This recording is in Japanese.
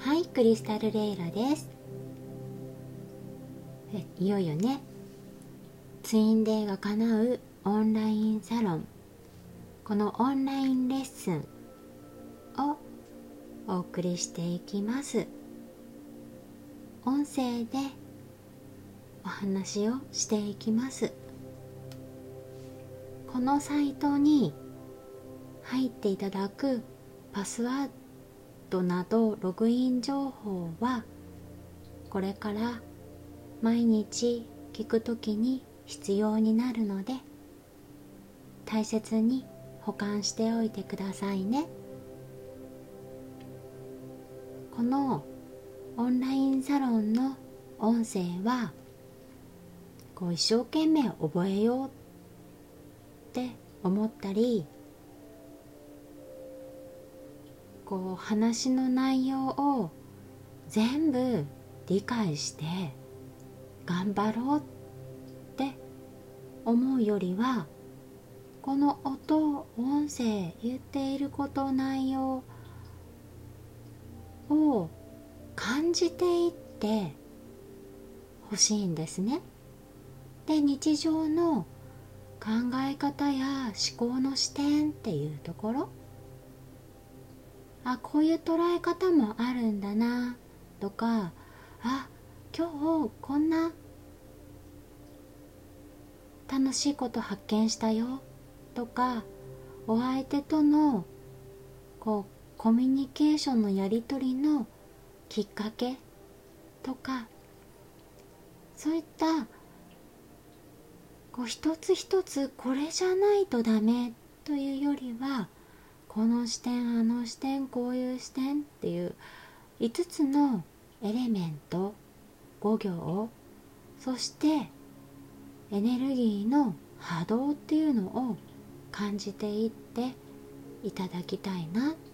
はい、クリスタルレイラです。いよいよね、ツインデーが叶うオンラインサロン、このオンラインレッスンをお送りしていきます。音声でお話をしていきます。このサイトに入っていただくパスワードなどログイン情報はこれから毎日聞くときに必要になるので、大切に保管しておいてくださいね。このオンラインサロンの音声は一生懸命覚えようって思ったり、話の内容を全部理解して頑張ろうって思うよりは、この音声言っていること内容を感じていってほしいんですね。で、日常の考え方や思考の視点っていうところ、こういう捉え方もあるんだなとか、今日こんな楽しいこと発見したよとか、お相手とのコミュニケーションのやり取りのきっかけとか、そういった一つ一つこれじゃないとダメというよりは、この視点あの視点こういう視点っていう5つのエレメント、5行、そしてエネルギーの波動っていうのを感じていっていただきたいな